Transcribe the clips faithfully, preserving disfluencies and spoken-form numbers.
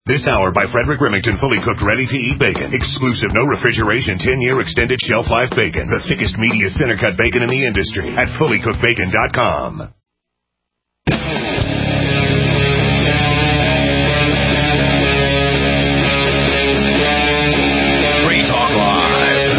This hour by Frederick Remington, fully cooked, ready-to-eat bacon. Exclusive, no refrigeration, ten-year extended shelf life bacon. The thickest, meatiest, center-cut bacon in the industry at fully cooked bacon dot com. Free Talk Live.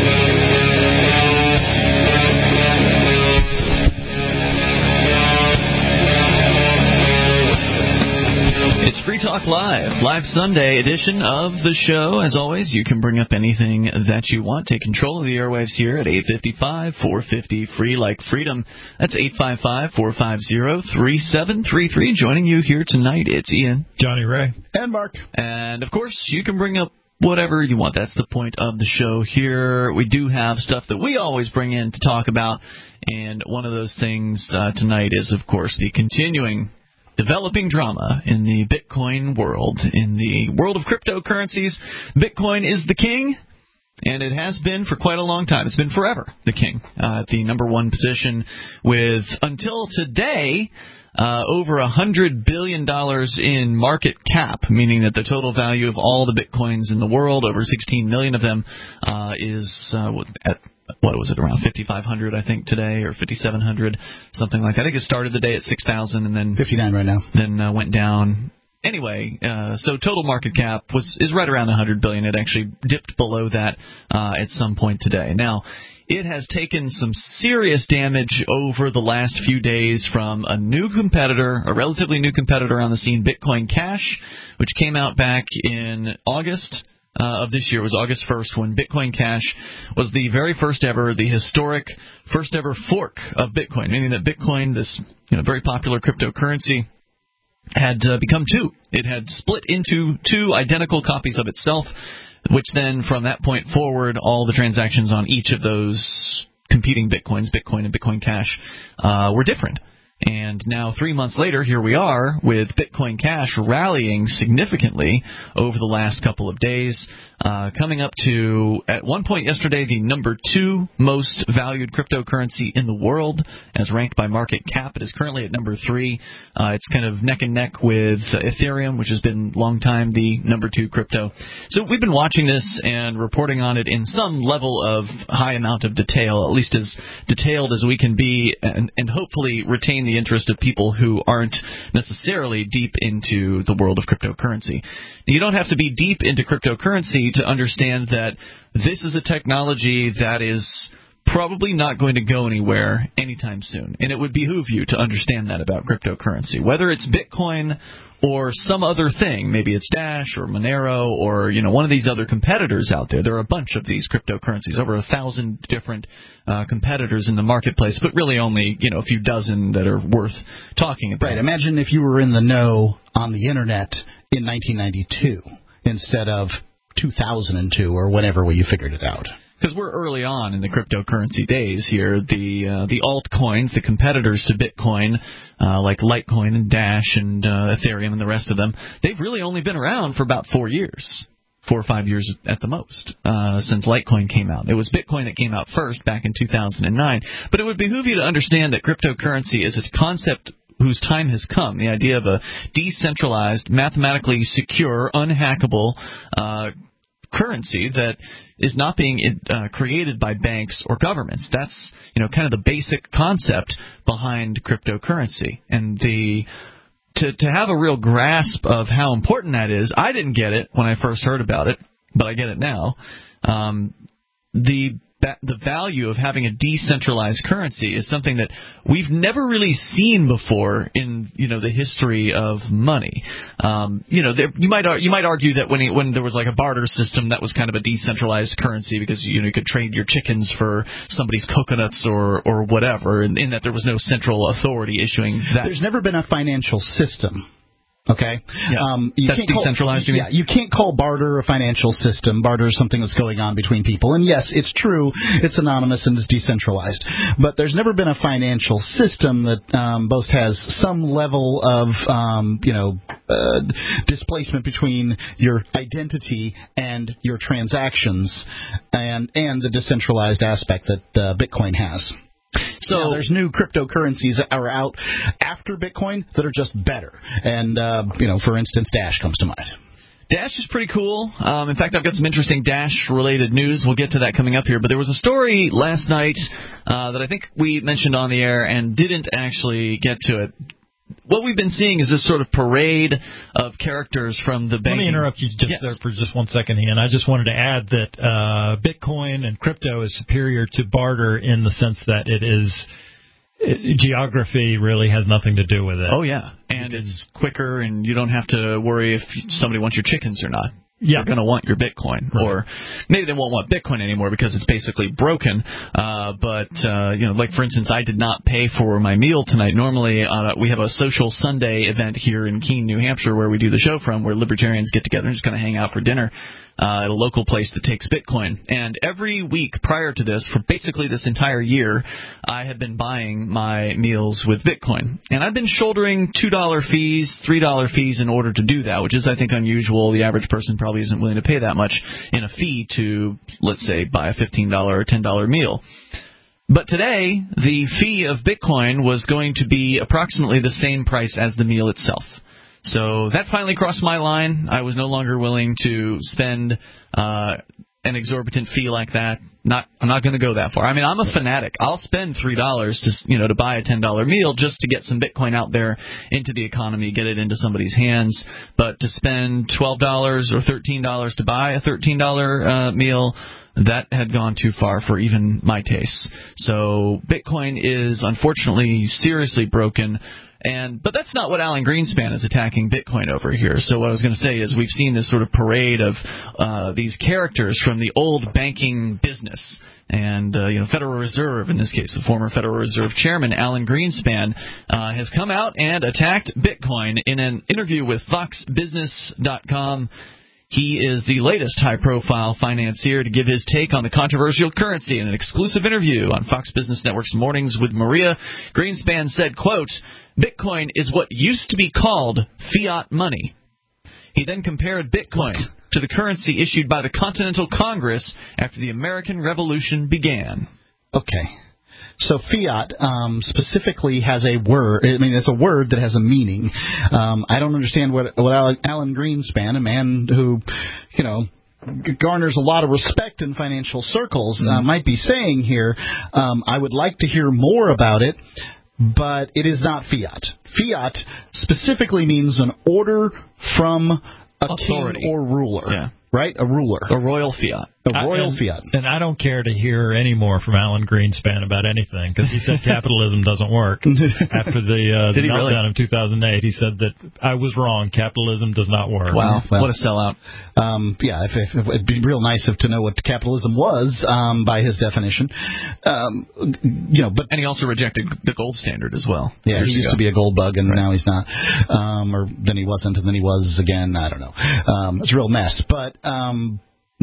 It's Free Talk Live, live Sunday edition of the show. As always, you can bring up anything that you want. Take control of the airwaves here at eight five five, four five zero, free like freedom. That's eight five five, four five zero, three seven three three. Joining you here tonight, it's Ian, Johnny Ray, and Mark. And, of course, you can bring up whatever you want. That's the point of the show here. We do have stuff that we always bring in to talk about, and one of those things uh, tonight is, of course, the continuing developing drama in the Bitcoin world. In the world of cryptocurrencies, Bitcoin is the king, and it has been for quite a long time. It's been forever the king, uh, at the number one position with, until today, uh, over one hundred billion dollars in market cap, meaning that the total value of all the Bitcoins in the world, over sixteen million of them, uh, is uh, at what was it, around fifty-five hundred, I think, today, or fifty-seven hundred, something like that. I think it started the day at six thousand and then fifty-nine right now. Then uh, went down. Anyway, uh, so total market cap was is right around one hundred billion dollars. It actually dipped below that uh, at some point today. Now, it has taken some serious damage over the last few days from a new competitor, a relatively new competitor on the scene, Bitcoin Cash, which came out back in August. Uh, of this year. It was August first when Bitcoin Cash was the very first ever, the historic first ever fork of Bitcoin, meaning that Bitcoin, this you know, very popular cryptocurrency, had uh, become two. It had split into two identical copies of itself, which then from that point forward, all the transactions on each of those competing Bitcoins, Bitcoin and Bitcoin Cash, uh, were different. And now, three months later, here we are with Bitcoin Cash rallying significantly over the last couple of days, uh, coming up to, at one point yesterday, the number two most valued cryptocurrency in the world, as ranked by market cap. It is currently at number three. Uh, it's kind of neck and neck with Ethereum, which has been long time the number two crypto. So we've been watching this and reporting on it in some level of high amount of detail, at least as detailed as we can be, and, and hopefully retain the the interest of people who aren't necessarily deep into the world of cryptocurrency. You don't have to be deep into cryptocurrency to understand that this is a technology that is probably not going to go anywhere anytime soon. And it would behoove you to understand that about cryptocurrency. Whether it's Bitcoin or some other thing, maybe it's Dash or Monero or, you know, one of these other competitors out there. There are a bunch of these cryptocurrencies, over a thousand different uh, competitors in the marketplace, but really only, you know, a few dozen that are worth talking about. Right. Imagine if you were in the know on the Internet in nineteen ninety-two instead of two thousand two or whenever you figured it out. Because we're early on in the cryptocurrency days here. The uh, the altcoins, the competitors to Bitcoin, uh, like Litecoin and Dash and uh, Ethereum and the rest of them, they've really only been around for about four years, four or five years at the most, uh, since Litecoin came out. It was Bitcoin that came out first back in two thousand nine. But it would behoove you to understand that cryptocurrency is a concept whose time has come. The idea of a decentralized, mathematically secure, unhackable uh currency that is not being uh, created by banks or governments. That's, you know, kind of the basic concept behind cryptocurrency. And the to to have a real grasp of how important that is, I didn't get it when I first heard about it, but I get it now. Um, the the value of having a decentralized currency is something that we've never really seen before in, you know, the history of money. Um, you know, there, you might you might argue that when it, when there was like a barter system, that was kind of a decentralized currency because, you know, you could trade your chickens for somebody's coconuts or or whatever, and in that there was no central authority issuing that. There's never been a financial system. Okay, yeah. um, you that's can't decentralized. Call, you yeah, you can't call barter a financial system. Barter is something that's going on between people, and yes, it's true. It's anonymous and it's decentralized. But there's never been a financial system that um, both has some level of, um, you know, uh, displacement between your identity and your transactions, and and the decentralized aspect that uh, Bitcoin has. So now, there's new cryptocurrencies that are out after Bitcoin that are just better. And, uh, you know, for instance, Dash comes to mind. Dash is pretty cool. Um, in fact, I've got some interesting Dash-related news. We'll get to that coming up here. But there was a story last night uh, that I think we mentioned on the air and didn't actually get to it. What we've been seeing is this sort of parade of characters from the banking. Let me interrupt you just yes. there for just one second, Ian. I just wanted to add that uh, Bitcoin and crypto is superior to barter in the sense that it is it, geography really has nothing to do with it. Oh, yeah. And it's quicker, and you don't have to worry if somebody wants your chickens or not. Yeah. They're going to want your Bitcoin. Right. Or maybe they won't want Bitcoin anymore because it's basically broken. Uh, but, uh, you know, like, for instance, I did not pay for my meal tonight. Normally, uh, we have a social Sunday event here in Keene, New Hampshire, where we do the show from, where libertarians get together and just kind of hang out for dinner uh, at a local place that takes Bitcoin. And every week prior to this, for basically this entire year, I had been buying my meals with Bitcoin. And I've been shouldering two dollar fees, three dollar fees in order to do that, which is, I think, unusual. The average person probably isn't willing to pay that much in a fee to, let's say, buy a fifteen dollar or ten dollar meal. But today, the fee of Bitcoin was going to be approximately the same price as the meal itself. So that finally crossed my line. I was no longer willing to spend uh, an exorbitant fee like that. Not, I'm not going to go that far. I mean, I'm a fanatic. I'll spend three dollars to, you know, to buy a ten dollar meal just to get some Bitcoin out there into the economy, get it into somebody's hands. But to spend twelve dollars or thirteen dollars to buy a thirteen dollar uh, meal, that had gone too far for even my tastes. So Bitcoin is unfortunately seriously broken. And but that's not what Alan Greenspan is attacking Bitcoin over here. So what I was going to say is we've seen this sort of parade of uh, these characters from the old banking business. And, uh, you know, Federal Reserve, in this case, the former Federal Reserve Chairman, Alan Greenspan, uh, has come out and attacked Bitcoin in an interview with Fox Business dot com. He is the latest high-profile financier to give his take on the controversial currency in an exclusive interview on Fox Business Network's Mornings with Maria. Greenspan said, quote, "Bitcoin is what used to be called fiat money." He then compared Bitcoin to the currency issued by the Continental Congress after the American Revolution began. Okay. So fiat um, specifically has a word. I mean, it's a word that has a meaning. Um, I don't understand what what Alan Greenspan, a man who, you know, garners a lot of respect in financial circles, uh, might be saying here. Um, I would like to hear more about it, but it is not fiat. Fiat specifically means an order from a authority king or ruler. Yeah. Right? A ruler. A royal fiat. A royal and, fiat. And I don't care to hear any more from Alan Greenspan about anything, because he said capitalism doesn't work. After the, uh, the meltdown really? of two thousand eight, he said that I was wrong. Capitalism does not work. Wow. Well, what a sellout. Um, yeah, if, if, it'd be real nice if to know what capitalism was um, by his definition. Um, you know, but And he also rejected the gold standard as well. Yeah, he used ago. to be a gold bug, and right. now he's not. Um, or then he wasn't, and then he was again. I don't know. Um, it's a real mess. But um,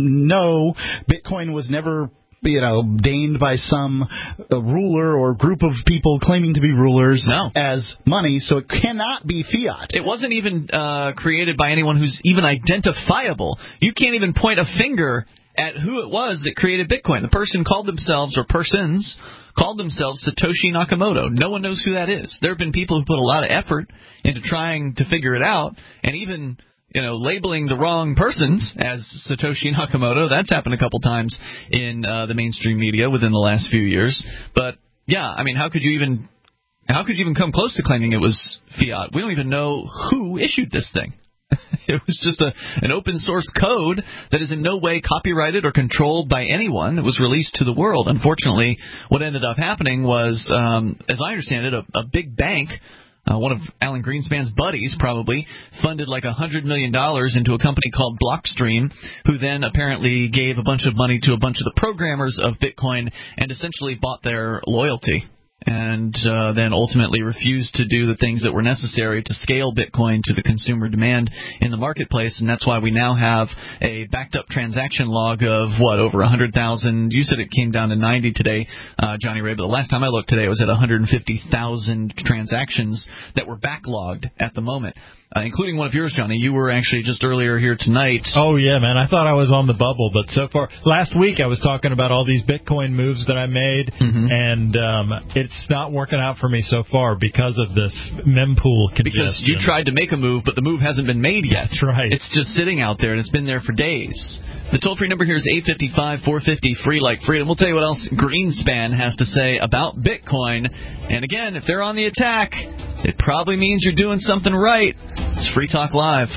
no, Bitcoin was never, you know, deigned by some uh, ruler or group of people claiming to be rulers no. as money, so it cannot be fiat. It wasn't even uh, created by anyone who's even identifiable. You can't even point a finger at who it was that created Bitcoin. The person called themselves, or persons, called themselves Satoshi Nakamoto. No one knows who that is. There have been people who put a lot of effort into trying to figure it out, and even, you know, labeling the wrong persons as Satoshi Nakamoto. That's happened a couple times in uh, the mainstream media within the last few years. But yeah, I mean, how could you even how could you even come close to claiming it was fiat? We don't even know who issued this thing. It was just a, an open source code that is in no way copyrighted or controlled by anyone. It was released to the world. Unfortunately, what ended up happening was, um, as I understand it, a, a big bank, uh, one of Alan Greenspan's buddies probably, funded like one hundred million dollars into a company called Blockstream, who then apparently gave a bunch of money to a bunch of the programmers of Bitcoin and essentially bought their loyalty. And uh, then ultimately refused to do the things that were necessary to scale Bitcoin to the consumer demand in the marketplace. And that's why we now have a backed-up transaction log of, what, over one hundred thousand. You said it came down to ninety today, uh, Johnny Ray, but the last time I looked today it was at one hundred fifty thousand transactions that were backlogged at the moment. uh, including one of yours, Johnny. You were actually just earlier here tonight. Oh, yeah, man. I thought I was on the bubble, but so far, last week I was talking about all these Bitcoin moves that I made, mm-hmm. and um, it's not working out for me so far because of this mempool congestion. Because you tried to make a move, but the move hasn't been made yet. That's right. It's just sitting out there, and it's been there for days. The toll-free number here is eight five five, four five zero, free like freedom. We'll tell you what else Greenspan has to say about Bitcoin. And again, if they're on the attack, it probably means you're doing something right. It's Free Talk Live.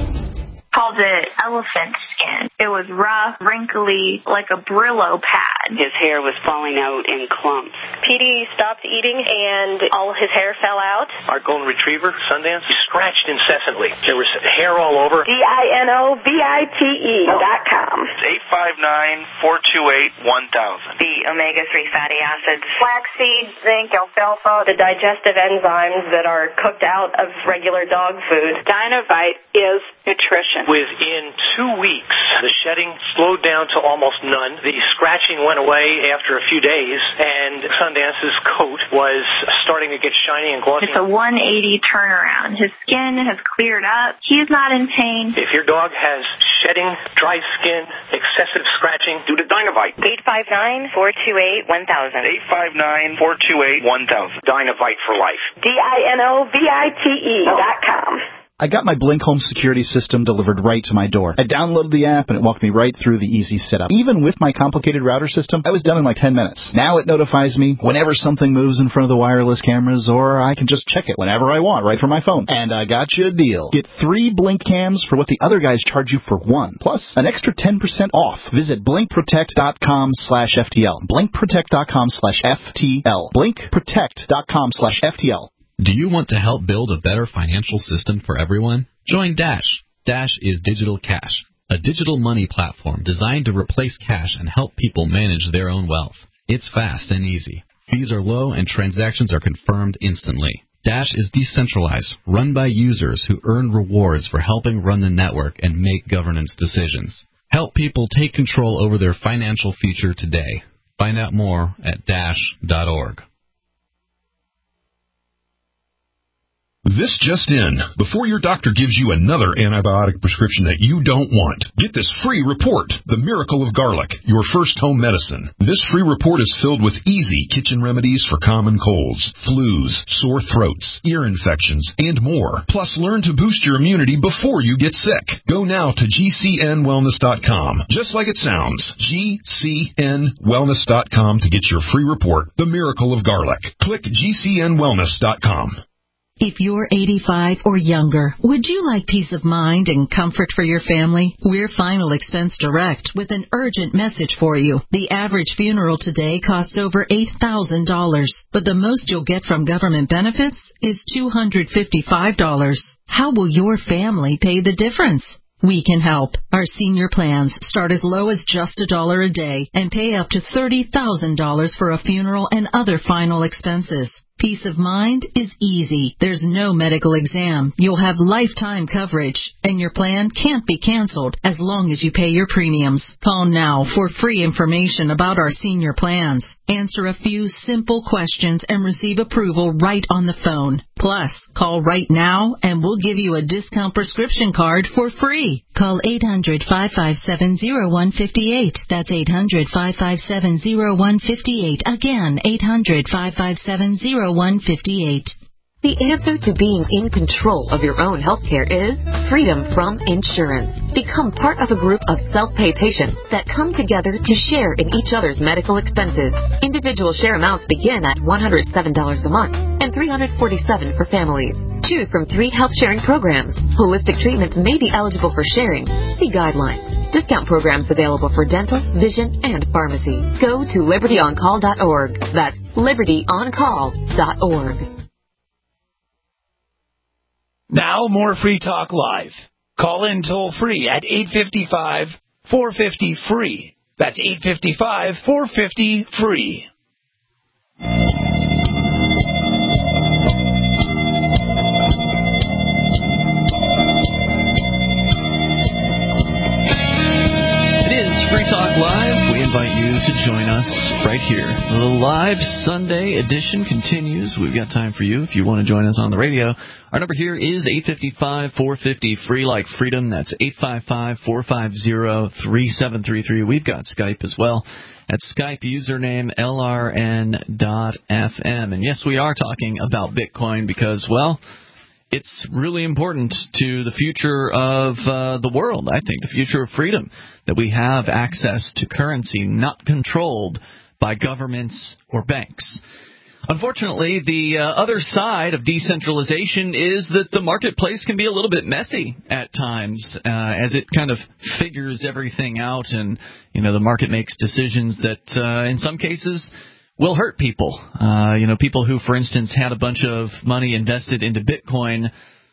Called it elephant skin. It was rough, wrinkly, like a Brillo pad. His hair was falling out in clumps. P D stopped eating and all his hair fell out. Our golden retriever, Sundance, he scratched incessantly. There was hair all over. D I N O V I T E dot com. eight five nine, four two eight, one thousand. The omega three fatty acids. Flaxseed, zinc, alfalfa, the digestive enzymes that are cooked out of regular dog food. Dynovite is nutrition. Within two weeks, the shedding slowed down to almost none. The scratching went away after a few days, and Sundance's coat was starting to get shiny and glossy. It's a one eighty turnaround. His skin has cleared up. He's not in pain. If your dog has shedding, dry skin, excessive scratching, do the Dynovite. eight five nine, four two eight, one thousand. eight five nine, four two eight, one thousand. Dynovite for life. D I N O V I T E dot com. I got my Blink Home security system delivered right to my door. I downloaded the app, and it walked me right through the easy setup. Even with my complicated router system, I was done in like ten minutes. Now it notifies me whenever something moves in front of the wireless cameras, or I can just check it whenever I want right from my phone. And I got you a deal. Get three Blink cams for what the other guys charge you for one, plus an extra ten percent off. Visit blink protect dot com slash F T L. blink protect dot com slash F T L. blink protect dot com slash F T L. Do you want to help build a better financial system for everyone? Join Dash. Dash is Digital Cash, a digital money platform designed to replace cash and help people manage their own wealth. It's fast and easy. Fees are low and transactions are confirmed instantly. Dash is decentralized, run by users who earn rewards for helping run the network and make governance decisions. Help people take control over their financial future today. Find out more at dash dot org. This just in. Before your doctor gives you another antibiotic prescription that you don't want, get this free report, The Miracle of Garlic, your first home medicine. This free report is filled with easy kitchen remedies for common colds, flus, sore throats, ear infections, and more. Plus, learn to boost your immunity before you get sick. Go now to G C N wellness dot com. Just like it sounds, G C N wellness dot com to get your free report, The Miracle of Garlic. Click G C N wellness dot com. If you're eighty-five or younger, would you like peace of mind and comfort for your family? We're Final Expense Direct with an urgent message for you. The average funeral today costs over eight thousand dollars, but the most you'll get from government benefits is two hundred fifty-five dollars. How will your family pay the difference? We can help. Our senior plans start as low as just a dollar a day and pay up to thirty thousand dollars for a funeral and other final expenses. Peace of mind is easy. There's no medical exam. You'll have lifetime coverage, and your plan can't be canceled as long as you pay your premiums. Call now for free information about our senior plans. Answer a few simple questions and receive approval right on the phone. Plus, call right now and we'll give you a discount prescription card for free. Call eight hundred, five five seven, zero one five eight. That's eight hundred, five five seven, zero one five eight. Again, eight hundred, five five seven, zero one five eight. The answer to being in control of your own healthcare is freedom from insurance. Become part of a group of self-pay patients that come together to share in each other's medical expenses. Individual share amounts begin at one hundred seven dollars a month and three hundred forty-seven dollars for families. Choose from three health sharing programs. Holistic treatments may be eligible for sharing. See guidelines. Discount programs available for dental, vision, and pharmacy. Go to liberty on call dot org. That's liberty on call dot org. Now more Free Talk Live. Call in toll free at eight five five, four five zero, free. That's eight five five, four five zero, free. It is Free Talk Live. We invite you to join us right here. The live Sunday edition continues. We've got time for you if you want to join us on the radio. Our number here is eight five five, four five zero, free like freedom. That's eight five five, four five zero, three seven three three. We've got Skype as well. At Skype, username L R N dot F M. And yes, we are talking about Bitcoin because, well, it's really important to the future of uh, the world, I think, the future of freedom, that we have access to currency not controlled by governments or banks. Unfortunately, the uh, other side of decentralization is that the marketplace can be a little bit messy at times uh, as it kind of figures everything out, and you know the market makes decisions that uh, in some cases will hurt people. Uh, you know, people who, for instance, had a bunch of money invested into Bitcoin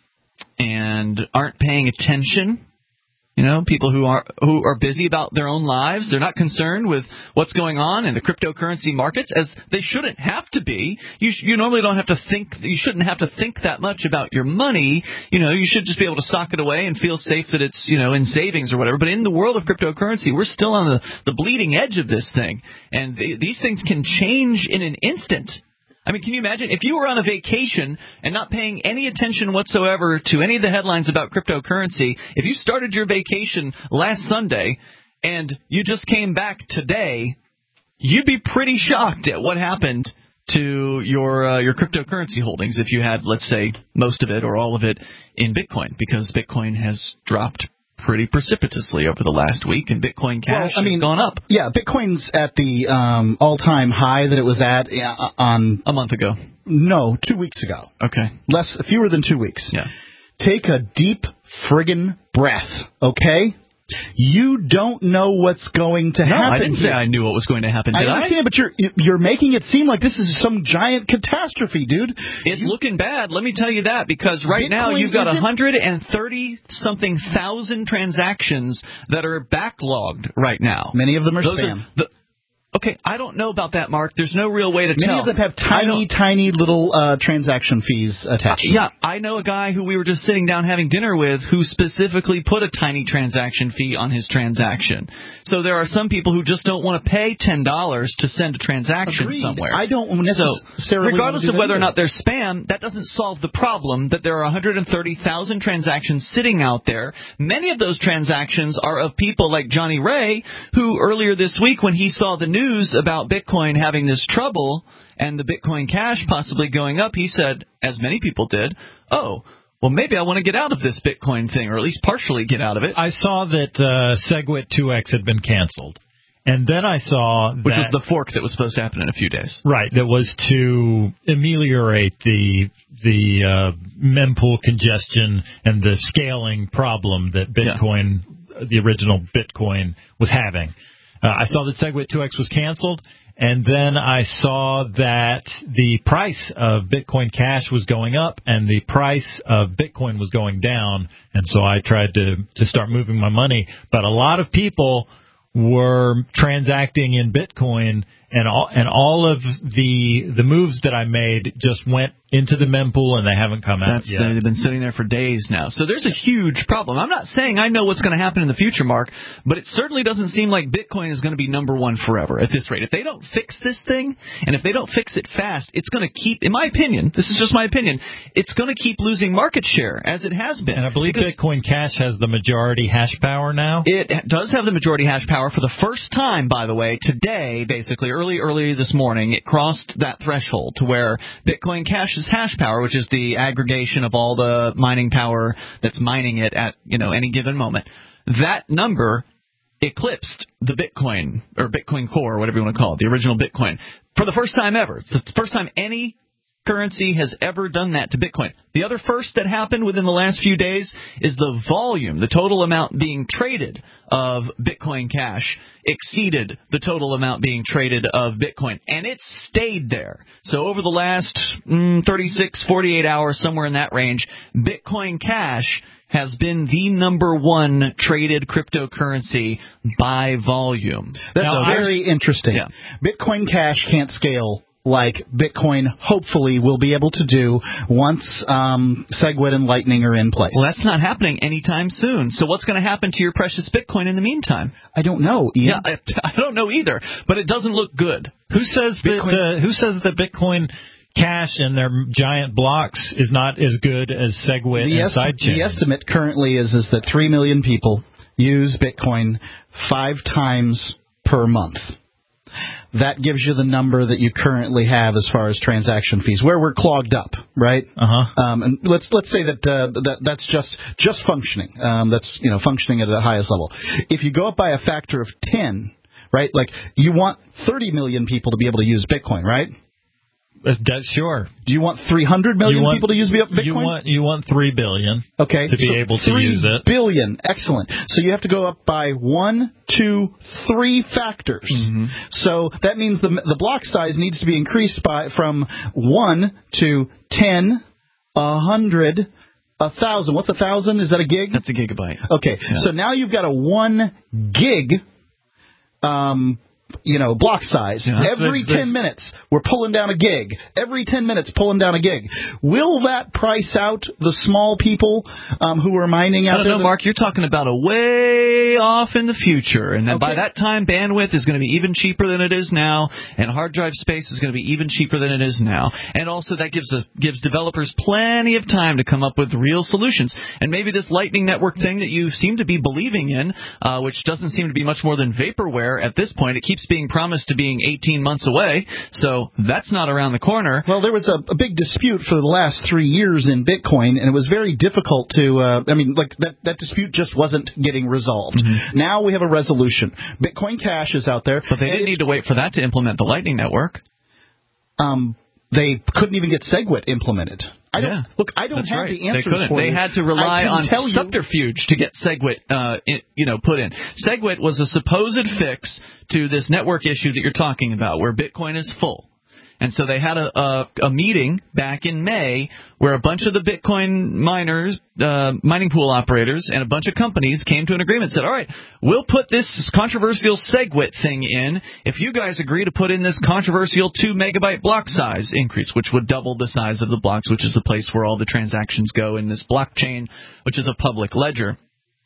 and aren't paying attention. You know, people who are who are busy about their own lives. They're not concerned with what's going on in the cryptocurrency markets, as they shouldn't have to be. You sh- you normally don't have to think. You shouldn't have to think that much about your money. You know, you should just be able to sock it away and feel safe that it's, you know, in savings or whatever. But in the world of cryptocurrency, we're still on the, the bleeding edge of this thing, and th- these things can change in an instant. I mean, can you imagine if you were on a vacation and not paying any attention whatsoever to any of the headlines about cryptocurrency? If you started your vacation last Sunday and you just came back today, you'd be pretty shocked at what happened to your uh, your cryptocurrency holdings if you had, let's say, most of it or all of it in Bitcoin, because Bitcoin has dropped pretty precipitously over the last week, and Bitcoin Cash well, I mean, has gone up. Yeah, Bitcoin's at the um, all-time high that it was at uh, on... A month ago. No, two weeks ago. Okay. Less, fewer than two weeks. Yeah. Take a deep friggin' breath, okay? You don't know what's going to no, happen. I didn't say I knew what was going to happen, did I? I understand, but you're you're making it seem like this is some giant catastrophe, dude. It's you, looking bad, let me tell you that, because right Bitcoin now you've got one hundred thirty-something thousand transactions that are backlogged right now. Many of them are Those spam. Are the, okay, I don't know about that, Mark. There's no real way to Many tell. Many of them have tiny, tiny little uh, transaction fees attached. Uh, yeah, I know a guy who we were just sitting down having dinner with who specifically put a tiny transaction fee on his transaction. So there are some people who just don't want to pay ten dollars to send a transaction Agreed. somewhere. I don't necessarily so, regardless of whether either. or not they're spam, that doesn't solve the problem that there are one hundred thirty thousand transactions sitting out there. Many of those transactions are of people like Johnny Ray, who earlier this week when he saw the news about Bitcoin having this trouble and the Bitcoin Cash possibly going up, he said, as many people did, oh, well, maybe I want to get out of this Bitcoin thing, or at least partially get out of it. I saw that uh, SegWit two X had been canceled. And then I saw that... Which was the fork that was supposed to happen in a few days. Right, that was to ameliorate the the uh, mempool congestion and the scaling problem that Bitcoin, yeah. the original Bitcoin, was having. Uh, I saw that SegWit two X was canceled, and then I saw that the price of Bitcoin Cash was going up and the price of Bitcoin was going down, and so I tried to, to start moving my money. But a lot of people were transacting in Bitcoin, and all, and all of the the moves that I made just went into the mempool, and they haven't come out That's, yet. They've been sitting there for days now. So there's a huge problem. I'm not saying I know what's going to happen in the future, Mark, but it certainly doesn't seem like Bitcoin is going to be number one forever at this rate. If they don't fix this thing, and if they don't fix it fast, it's going to keep, in my opinion, this is just my opinion, it's going to keep losing market share, as it has been. And I believe Bitcoin Cash has the majority hash power now. It does have the majority hash power for the first time, by the way, today, basically, early, early this morning, it crossed that threshold to where Bitcoin Cash's hash power, which is the aggregation of all the mining power that's mining it at, you know, any given moment, that number eclipsed the Bitcoin, or Bitcoin Core, or whatever you want to call it, the original Bitcoin, for the first time ever. It's the first time any currency has ever done that to Bitcoin. The other first that happened within the last few days is the volume, the total amount being traded of Bitcoin Cash exceeded the total amount being traded of Bitcoin, and it stayed there. So over the last mm, thirty-six, forty-eight hours, somewhere in that range, Bitcoin Cash has been the number one traded cryptocurrency by volume. That's now, very interesting. Yeah. Bitcoin Cash can't scale like Bitcoin hopefully will be able to do once um, SegWit and Lightning are in place. Well, that's not happening anytime soon. So what's going to happen to your precious Bitcoin in the meantime? I don't know, Ian. Yeah, I, I don't know either, but it doesn't look good. Who says Bitcoin, that? Uh, who says that Bitcoin Cash and their giant blocks is not as good as SegWit the and esti- Sidechain? The estimate currently is is that three million people use Bitcoin five times per month. That gives you the number that you currently have as far as transaction fees, where we're clogged up, right? Uh-huh. Um, and let's let's say that uh, that that's just just functioning. Um, that's you know functioning at the highest level. If you go up by a factor of ten, right? Like you want thirty million people to be able to use Bitcoin, right? That's sure. Do you want three hundred million want, people to use Bitcoin? You want you want three billion. Okay. To be so able to use it. three billion. Excellent. So you have to go up by one, two, three factors. Mm-hmm. So that means the the block size needs to be increased by from one to ten, a hundred, a thousand. What's a thousand? Is that a gig? That's a gigabyte. Okay. Yeah. So now you've got a one gig. Um. You know, block size. Yeah, Every the, the, ten minutes, we're pulling down a gig. Every ten minutes, pulling down a gig. Will that price out the small people um, who are mining out I don't there? know, Mark. You're talking about a way off in the future. And then okay. by that time, bandwidth is going to be even cheaper than it is now. And hard drive space is going to be even cheaper than it is now. And also that gives us, gives developers plenty of time to come up with real solutions. And maybe this Lightning Network thing that you seem to be believing in, uh, which doesn't seem to be much more than vaporware at this point, it keeps being promised to being eighteen months away, so that's not around the corner. Well, there was a, a big dispute for the last three years in Bitcoin, and it was very difficult to, uh, I mean, like that, that dispute just wasn't getting resolved. Mm-hmm. Now we have a resolution. Bitcoin Cash is out there. But they didn't need to wait for that to implement the Lightning Network. Um, they couldn't even get SegWit implemented. I don't, yeah. Look, I don't That's have right. the answers they couldn't. for They you. had to rely on tell subterfuge to get SegWit, uh, in, you know, put in. SegWit was a supposed fix to this network issue that you're talking about, where Bitcoin is full. And so they had a, a, a meeting back in May where a bunch of the Bitcoin miners, uh, mining pool operators, and a bunch of companies came to an agreement and said, all right, we'll put this controversial SegWit thing in if you guys agree to put in this controversial two megabyte block size increase, which would double the size of the blocks, which is the place where all the transactions go in this blockchain, which is a public ledger.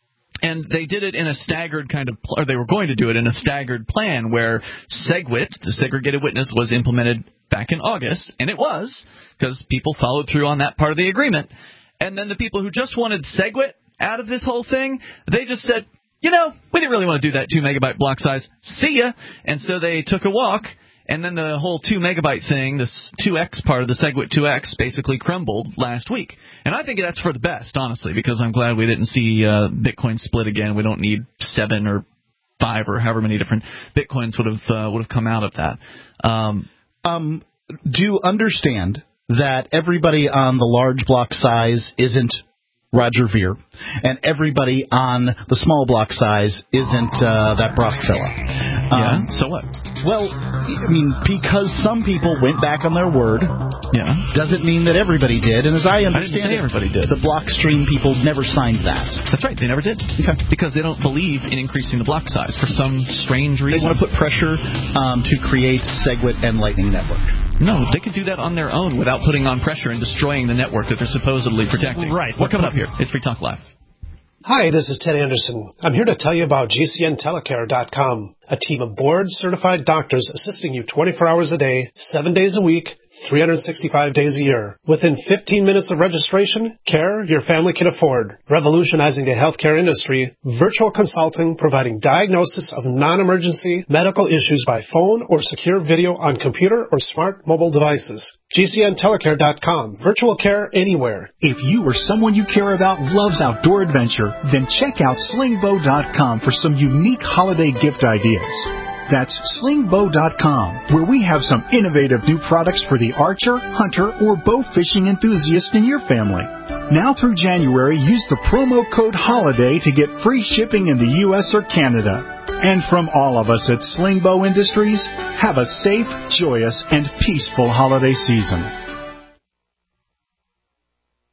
And they did it in a staggered kind of, or they were going to do it in a staggered plan where SegWit, the segregated witness, was implemented back in August, and it was, because people followed through on that part of the agreement. And then the people who just wanted SegWit out of this whole thing, they just said, you know, we didn't really want to do that two megabyte block size. See ya. And so they took a walk. And then the whole two megabyte thing, this two X part of the SegWit two X, basically crumbled last week. And I think that's for the best, honestly, because I'm glad we didn't see uh, Bitcoin split again. We don't need seven or five or however many different Bitcoins would have uh, would have come out of that. Um, um, do you understand that everybody on the large block size isn't Roger Ver, and everybody on the small block size isn't uh, that Brock fella? Um, yeah, so what? Well, I mean, because some people went back on their word, yeah, doesn't mean that everybody did. And as I understand I didn't say it, everybody did. The Blockstream people never signed that. That's right, they never did. Okay. Because they don't believe in increasing the block size for some strange reason. They want to put pressure um, to create SegWit and Lightning Network. No, they could do that on their own without putting on pressure and destroying the network that they're supposedly protecting. Right. What's coming up here? It's Free Talk Live. Hi, this is Ted Anderson. I'm here to tell you about G C N telecare dot com, a team of board-certified doctors assisting you twenty-four hours a day, seven days a week, three hundred sixty-five days a year. Within fifteen minutes of registration, care your family can afford. Revolutionizing the healthcare industry, virtual consulting providing diagnosis of non-emergency medical issues by phone or secure video on computer or smart mobile devices. G C N telecare dot com. Virtual care anywhere. If you or someone you care about loves outdoor adventure, then check out sling bow dot com for some unique holiday gift ideas. That's sling bow dot com, where we have some innovative new products for the archer, hunter, or bow fishing enthusiast in your family. Now through January, use the promo code HOLIDAY to get free shipping in the U S or Canada. And from all of us at Sling Bow Industries, have a safe, joyous, and peaceful holiday season.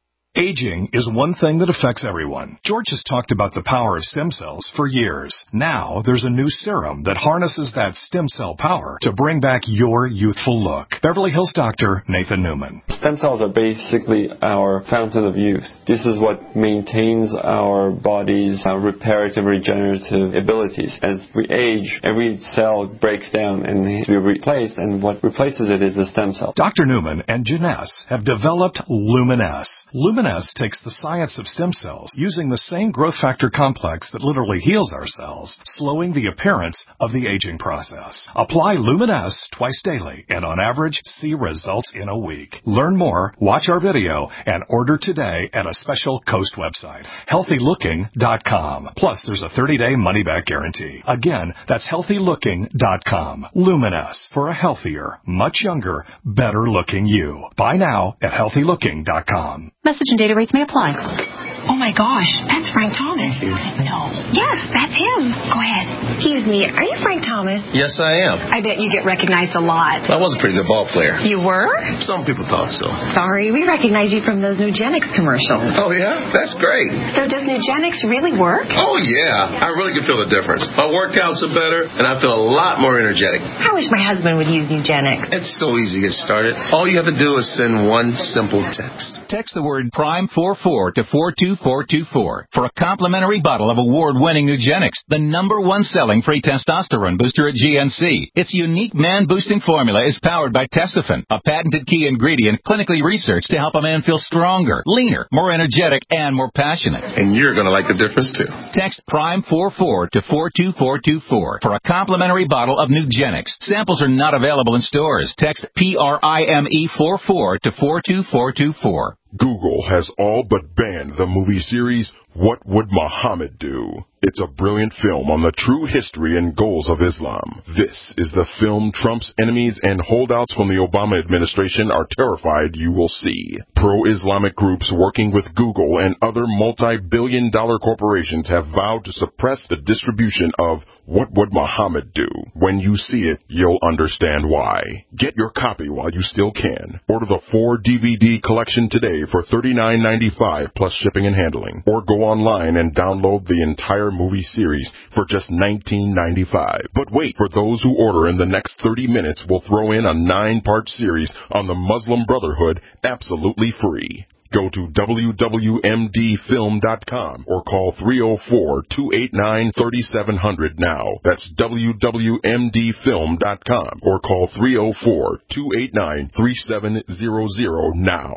Aging is one thing that affects everyone. George has talked about the power of stem cells for years. Now, there's a new serum that harnesses that stem cell power to bring back your youthful look. Beverly Hills doctor Nathan Newman. Stem cells are basically our fountain of youth. This is what maintains our body's uh, reparative, regenerative abilities. As we age, every cell breaks down and needs to be replaced, and what replaces it is the stem cell. Doctor Newman and Janess have developed Luminesce. Luminesce takes the science of stem cells using the same growth factor complex that literally heals our cells, slowing the appearance of the aging process. Apply Luminesce twice daily and on average see results in a week. Learn more, watch our video, and order today at a special Coast website, healthy looking dot com. Plus, there's a thirty-day money-back guarantee. Again, that's healthy looking dot com. Luminesce, for a healthier, much younger, better-looking you. Buy now at healthy looking dot com. Message and data rates may apply. Oh my gosh, that's Frank Thomas. No. Yes, that's him. Go ahead. Excuse me, are you Frank Thomas? Yes, I am. I bet you get recognized a lot. I was a pretty good ball player. You were? Some people thought so. Sorry, we recognize you from those Nugenix commercials. Oh, yeah? That's great. So does Nugenix really work? Oh, yeah. I really can feel the difference. My workouts are better, and I feel a lot more energetic. I wish my husband would use Nugenix. It's so easy to get started. All you have to do is send one simple text. Text the word Prime forty-four to four two four two four for a complimentary bottle of award-winning Nugenix, the number one selling free testosterone booster at G N C. Its unique man-boosting formula is powered by Testofen, a patented key ingredient clinically researched to help a man feel stronger, leaner, more energetic, and more passionate. And you're going to like the difference, too. Text Prime forty-four to four two four two four for a complimentary bottle of Nugenix. Samples are not available in stores. Text P R I M E forty-four to four two four two four. Google has all but banned the movie series What Would Muhammad Do? It's a brilliant film on the true history and goals of Islam. This is the film Trump's enemies and holdouts from the Obama administration are terrified you will see. Pro-Islamic groups working with Google and other multi-billion dollar corporations have vowed to suppress the distribution of What Would Muhammad Do? When you see it, you'll understand why. Get your copy while you still can. Order the four D V D collection today for thirty-nine ninety-five plus shipping and handling. Or go online and download the entire movie series for just nineteen ninety-five. But wait, for those who order in the next thirty minutes, we'll throw in a nine-part series on the Muslim Brotherhood absolutely free. Go to W W M D film dot com or call three oh four, two eight nine, three seven zero zero now. That's W W M D film dot com or call three oh four, two eight nine, three seven zero zero now.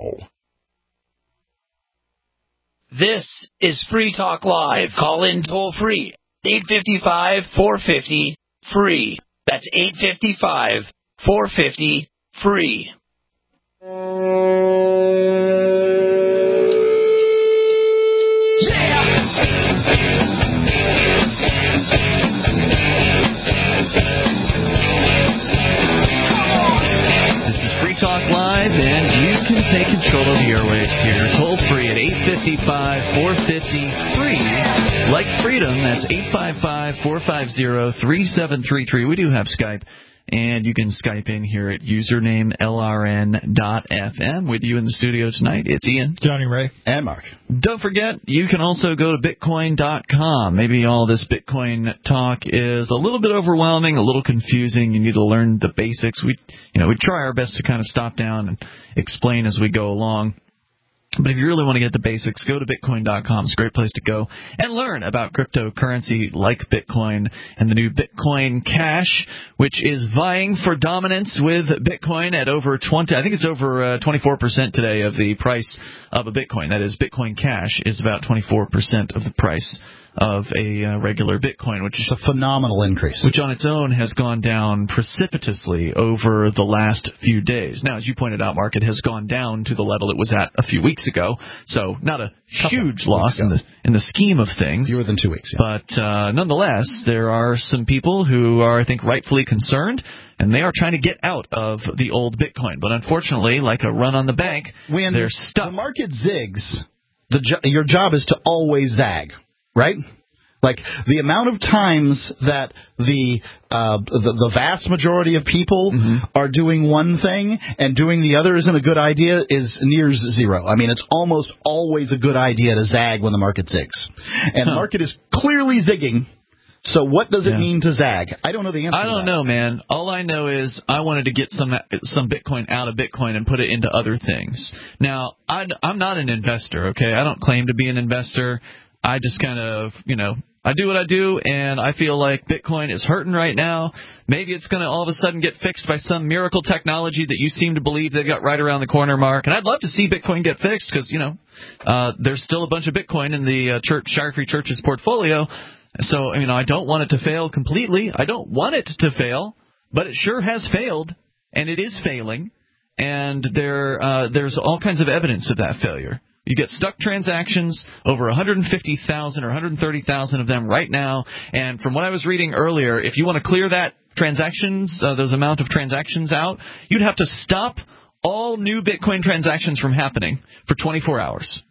This is Free Talk Live. Call in toll free. eight five five, four five zero, free. That's eight five five, four five zero, free. Talk Live, and you can take control of the airwaves here. Toll free at eight five five, four five zero, free. Like freedom, that's eight five five, four five zero, three seven three three. We do have Skype, and you can Skype in here at username L R N dot F M. With you in the studio tonight, it's Ian, Johnny Ray, and Mark. Don't forget, you can also go to bitcoin dot com. Maybe all this Bitcoin talk is a little bit overwhelming, a little confusing. You need to learn the basics. We, you know, we try our best to kind of stop down and explain as we go along. But if you really want to get the basics, go to bitcoin dot com. It's a great place to go and learn about cryptocurrency like Bitcoin and the new Bitcoin Cash, which is vying for dominance with Bitcoin at over twenty. I think it's over uh, twenty-four percent today of the price of a Bitcoin. That is, Bitcoin Cash is about twenty-four percent of the price of a uh, regular Bitcoin, which is a phenomenal increase, which on its own has gone down precipitously over the last few days. Now, as you pointed out, Mark, it has gone down to the level it was at a few weeks ago, so not a huge loss in the in the scheme of things. Fewer than two weeks, yeah. But uh, nonetheless, there are some people who are, I think, rightfully concerned, and they are trying to get out of the old Bitcoin. But unfortunately, like a run on the bank, when they're stuck. The market zigs, the jo- your job is to always zag. Right? Like, the amount of times that the uh, the, the vast majority of people mm-hmm. are doing one thing and doing the other isn't a good idea is near zero. I mean, it's almost always a good idea to zag when the market zigs. And huh. the market is clearly zigging. So what does it yeah. mean to zag? I don't know the answer I don't to that. know, man. All I know is I wanted to get some some Bitcoin out of Bitcoin and put it into other things. Now, I, I'm not an investor, okay? I don't claim to be an investor. I just kind of, you know, I do what I do, and I feel like Bitcoin is hurting right now. Maybe it's going to all of a sudden get fixed by some miracle technology that you seem to believe they got right around the corner, Mark. And I'd love to see Bitcoin get fixed because, you know, uh, there's still a bunch of Bitcoin in the uh, church, Shire Free Church's portfolio. So, you know, I don't want it to fail completely. I don't want it to fail, but it sure has failed, and it is failing. And there, uh, there's all kinds of evidence of that failure. You get stuck transactions, over one hundred fifty thousand or one hundred thirty thousand of them right now. And from what I was reading earlier, if you want to clear that transactions, uh, those amount of transactions out, you'd have to stop all new Bitcoin transactions from happening for twenty-four hours.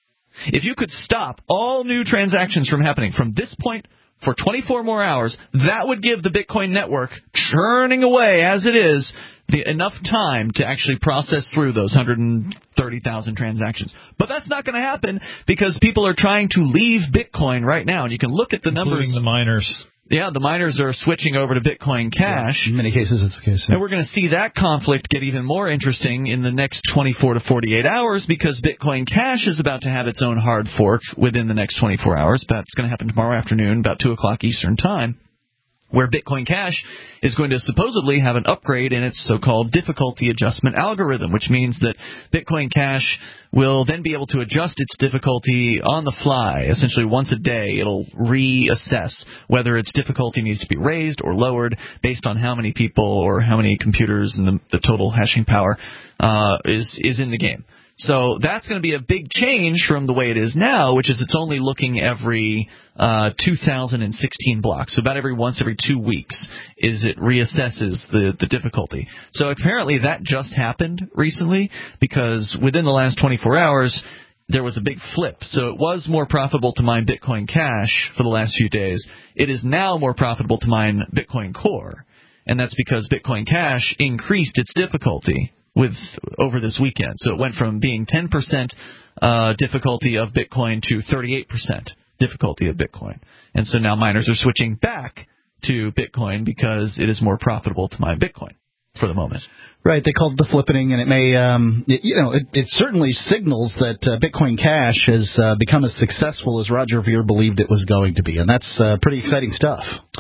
If you could stop all new transactions from happening from this point for twenty-four more hours, that would give the Bitcoin network, churning away as it is, the enough time to actually process through those one hundred thirty thousand transactions. But that's not going to happen because people are trying to leave Bitcoin right now. And you can look at the Including numbers. the miners. Yeah, the miners are switching over to Bitcoin Cash. Yeah, in many cases, it's the case. Yeah. And we're going to see that conflict get even more interesting in the next twenty-four to forty-eight hours because Bitcoin Cash is about to have its own hard fork within the next twenty-four hours. That's going to happen tomorrow afternoon, about two o'clock Eastern Time, where Bitcoin Cash is going to supposedly have an upgrade in its so-called difficulty adjustment algorithm, which means that Bitcoin Cash will then be able to adjust its difficulty on the fly. Essentially, once a day, it'll reassess whether its difficulty needs to be raised or lowered based on how many people or how many computers and the, the total hashing power uh, is is in the game. So that's going to be a big change from the way it is now, which is it's only looking every uh, two thousand sixteen blocks. So about every once every two weeks is it reassesses the, the difficulty. So apparently that just happened recently because within the last twenty-four hours, there was a big flip. So it was more profitable to mine Bitcoin Cash for the last few days. It is now more profitable to mine Bitcoin Core. And that's because Bitcoin Cash increased its difficulty with over this weekend. So it went from being ten percent uh, difficulty of Bitcoin to thirty-eight percent difficulty of Bitcoin. And so now miners are switching back to Bitcoin because it is more profitable to mine Bitcoin for the moment. Right. They called it the flippening, and it may, um, it, you know, it, it certainly signals that uh, Bitcoin Cash has uh, become as successful as Roger Ver believed it was going to be. And that's uh, pretty exciting stuff.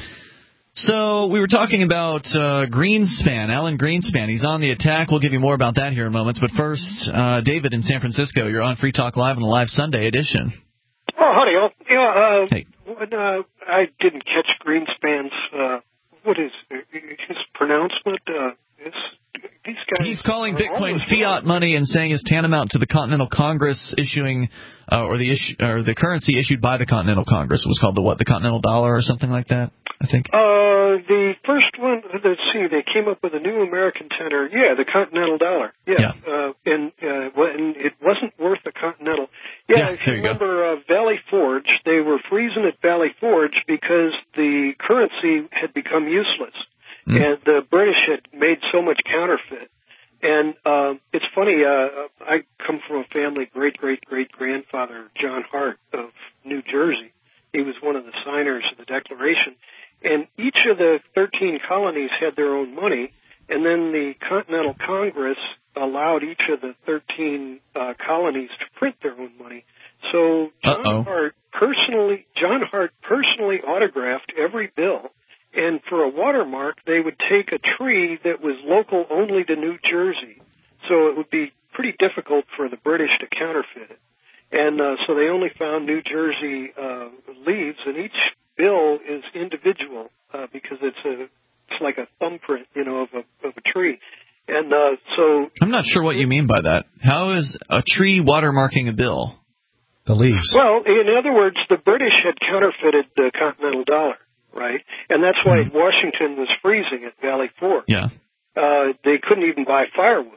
So we were talking about uh, Greenspan, Alan Greenspan. He's on the attack. We'll give you more about that here in moments. But first, uh, David in San Francisco, you're on Free Talk Live on the live Sunday edition. Oh, howdy, all. Yeah, uh, hey. when, uh, I didn't catch Greenspan's, uh, what is his pronouncement? Uh, is, these guys He's calling Bitcoin fiat wrong. money and saying it's tantamount to the Continental Congress issuing, uh, or the issue, or the currency issued by the Continental Congress. It was called the what, the Continental Dollar or something like that, I think. Uh, the first one, let's see, they came up with a new American tenor. Yeah, the Continental Dollar. Yeah, yeah. Uh, and uh, when it wasn't worth the Continental. Yeah, yeah if you, you remember uh, Valley Forge, they were freezing at Valley Forge because the currency had become useless. Mm. And the British had made so much counterfeit. And uh, it's funny, uh, I come from a family, great-great-great-grandfather John Hart of New Jersey. He was one of the signers of the Declaration. And each of the thirteen colonies had their own money, and then the Continental Congress allowed each of the thirteen uh, colonies to print their own money. So John Uh-oh. Hart personally, John Hart personally autographed every bill. And for a watermark, they would take a tree that was local only to New Jersey. So it would be pretty difficult for the British to counterfeit it. And uh, so they only found New Jersey uh, leaves, and each bill is individual uh, because it's a it's like a thumbprint, you know, of a of a tree. And uh, so I'm not sure what you mean by that. How is a tree watermarking a bill? The leaves. Well, in other words, the British had counterfeited the Continental Dollar. Right, and that's why mm-hmm. Washington was freezing at Valley Forge. Yeah, uh, they couldn't even buy firewood.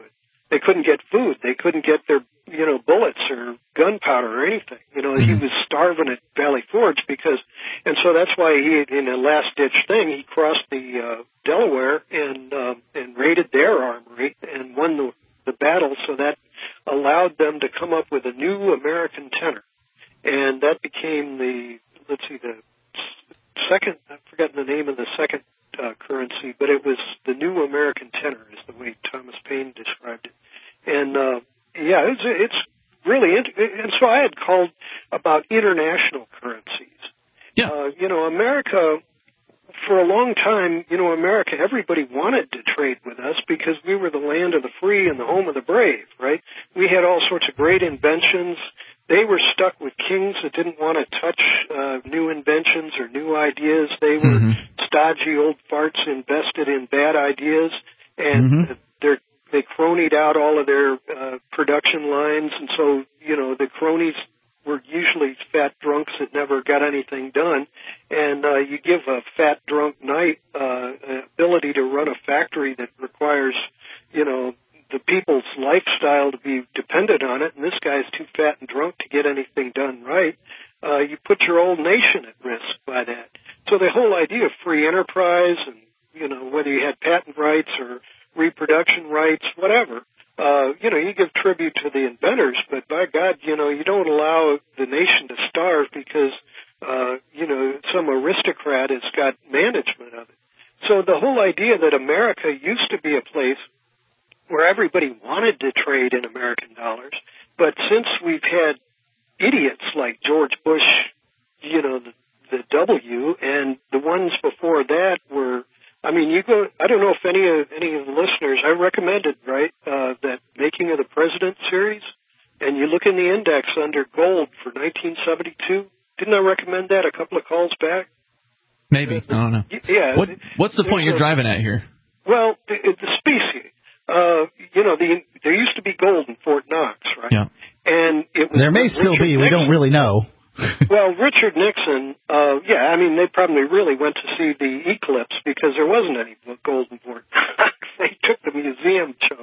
they couldn't get food. They couldn't get their, you know, bullets or gunpowder or anything. You know, mm-hmm. he was starving at Valley Forge because, and so that's why he, in a last-ditch thing, he crossed the uh, Delaware and uh, and raided their armory and won the, the battle. So that allowed them to come up with a new American tenor, and that became the, let's see, the second, I've forgotten the name of the second uh, currency, but it was the new American tenor is the way Thomas Paine described it. And, uh, yeah, it's, it's really, int- and so I had called about international currencies. Yeah. Uh, you know, America, for a long time, you know, America, everybody wanted to trade with us because we were the land of the free and the home of the brave, right? We had all sorts of great inventions. They were stuck with kings that didn't want to touch uh, new inventions or new ideas. They were mm-hmm. stodgy old farts invested in bad ideas, and mm-hmm. they're, they cronied out all of their uh, production lines. And so, you know, the cronies were usually fat drunks that never got anything done. And uh, you give a fat drunk knight uh, ability to run a factory that requires, you know, the people's lifestyle to be dependent on it, and this guy's too fat and drunk to get anything done right, uh, you put your old nation at risk by that. So the whole idea of free enterprise and, you know, whether you had patent rights or reproduction rights, whatever, uh, you know, you give tribute to the inventors, but by God, you know, you don't allow the nation to starve because, uh, you know, some aristocrat has got management of it. So the whole idea that America used to be a place where everybody wanted to trade in American dollars, but since we've had idiots like George Bush, you know, the, the W, and the ones before that were, I mean, you go, I don't know if any of, any of the listeners, I recommended, right, uh, that Making of the President series, and you look in the index under gold for nineteen seventy-two. Didn't I recommend that a couple of calls back? Maybe. Uh, I don't know. Yeah. What, what's the point you're a, driving at here? Well, the, the species. Uh, you know, the, there used to be gold in Fort Knox, right? Yeah. And it was there may still Richard be. Nixon. We don't really know. Well, Richard Nixon, uh, yeah, I mean, they probably really went to see the eclipse because there wasn't any gold in Fort Knox. They took the museum chunk.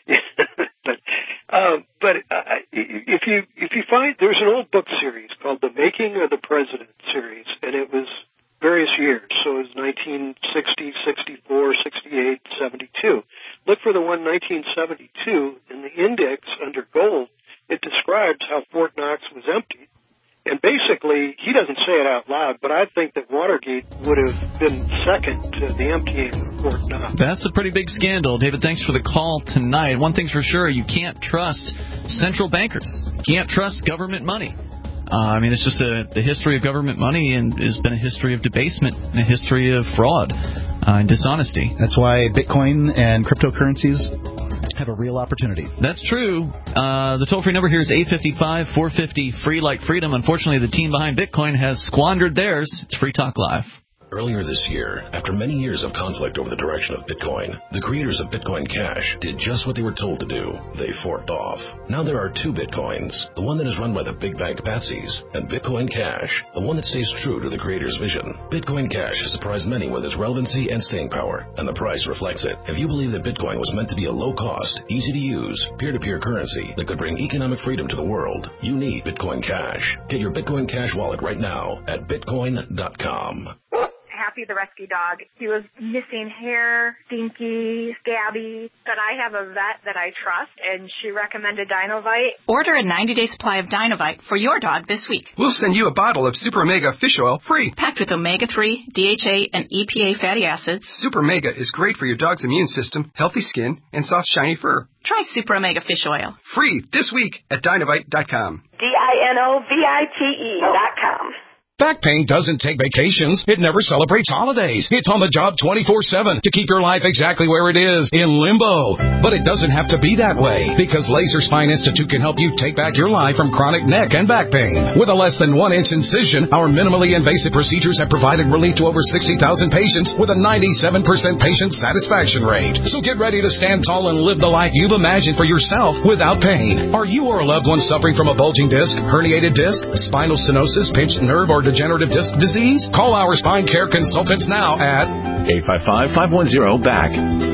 but, uh, but uh, if you if you find, there's an old book series called The Making of the President series, and it was various years. So it was nineteen sixty, sixty-four, sixty-eight, seventy-two. Look for the one nineteen seventy-two in the index under gold. It describes how Fort Knox was emptied. And basically, he doesn't say it out loud, but I think that Watergate would have been second to the emptying of Fort Knox. That's a pretty big scandal. David, thanks for the call tonight. One thing's for sure, you can't trust central bankers. You can't trust government money. Uh, I mean, it's just a, the history of government money and has been a history of debasement and a history of fraud uh, and dishonesty. That's why Bitcoin and cryptocurrencies have a real opportunity. That's true. Uh, the toll-free number here is eight five five, four five zero, free like freedom. Unfortunately, the team behind Bitcoin has squandered theirs. It's Free Talk Live. Earlier this year, after many years of conflict over the direction of Bitcoin, the creators of Bitcoin Cash did just what they were told to do. They forked off. Now there are two Bitcoins, the one that is run by the big bank patsies, and Bitcoin Cash, the one that stays true to the creator's vision. Bitcoin Cash has surprised many with its relevancy and staying power, and the price reflects it. If you believe that Bitcoin was meant to be a low-cost, easy-to-use, peer-to-peer currency that could bring economic freedom to the world, you need Bitcoin Cash. Get your Bitcoin Cash wallet right now at bitcoin dot com. Happy the rescue dog. He was missing hair, stinky, scabby, but I have a vet that I trust, and she recommended Dinovite. Order a ninety-day supply of Dinovite for your dog this week. We'll send you a bottle of Super Mega Fish Oil free. Packed with omega three, D H A, and E P A fatty acids. Super Mega is great for your dog's immune system, healthy skin, and soft, shiny fur. Try Super Omega Fish Oil. Free this week at Dinovite dot com. D I N O V I T E dot com. Back pain doesn't take vacations. It never celebrates holidays. It's on the job twenty-four seven to keep your life exactly where it is, in limbo. But it doesn't have to be that way, because Laser Spine Institute can help you take back your life from chronic neck and back pain. With a less than one inch incision, our minimally invasive procedures have provided relief to over sixty thousand patients with a ninety-seven percent patient satisfaction rate. So get ready to stand tall and live the life you've imagined for yourself without pain. Are you or a loved one suffering from a bulging disc, herniated disc, spinal stenosis, pinched nerve, or degenerative disc disease? Call our spine care consultants now at eight five five, five one zero, B A C K.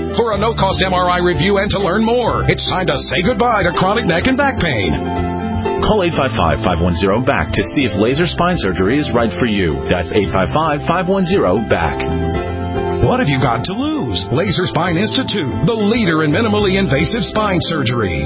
for a no-cost M R I review and to learn more. It's time to say goodbye to chronic neck and back pain. Call eight five five, five one zero, B A C K to see if laser spine surgery is right for you. That's eight five five, five one zero, B A C K. What have you got to lose? Laser Spine Institute, the leader in minimally invasive spine surgery.